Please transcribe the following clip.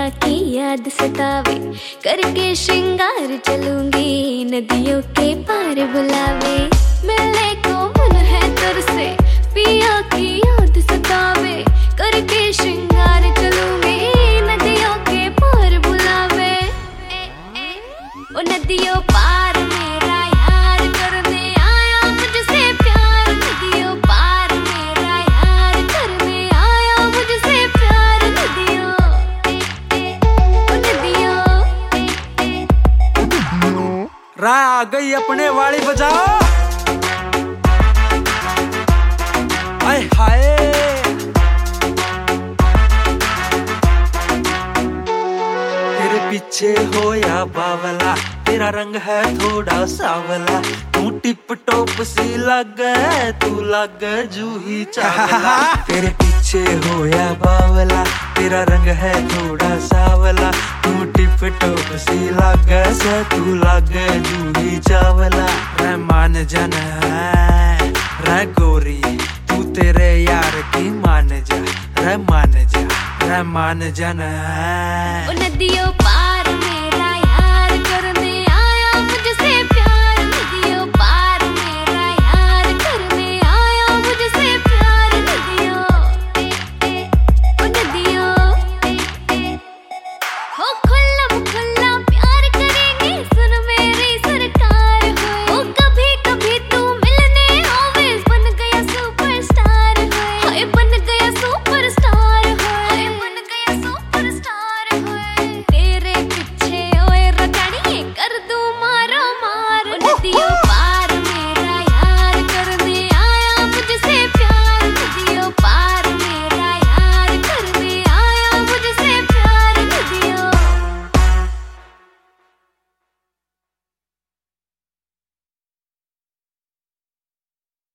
पिया की याद सतावे, करके श्रृंगार चलूंगी नदियों के पार बुलावे। मिलने को मन है तरसे, पिया की याद सतावे, करके श्रृंगार चलूंगी नदियों के पार बुलावे। ओ नदियों पार मेरा यार करने आया मुझसे प्यार, नदियों पार मेरा यार करने आया मुझसे प्यार। नदियों ओ नदियों राह आ गई अपने वाली बजाओ। आय हाय तेरे पीछे होया बावला, तेरा रंग है थोड़ा सावला। तू टिप टॉप सी लागे, तू लागे जूही चावला। तेरे पीछे होया बावला, तेरा रंग है थोड़ा सावला। तू टिप टॉप सी लागे से, तू लागे जूही चावला। रहमान जन है रह गोरी, तू तेरे यार की मान जा, रह मान जा, रहमान जन है। ओ नदियों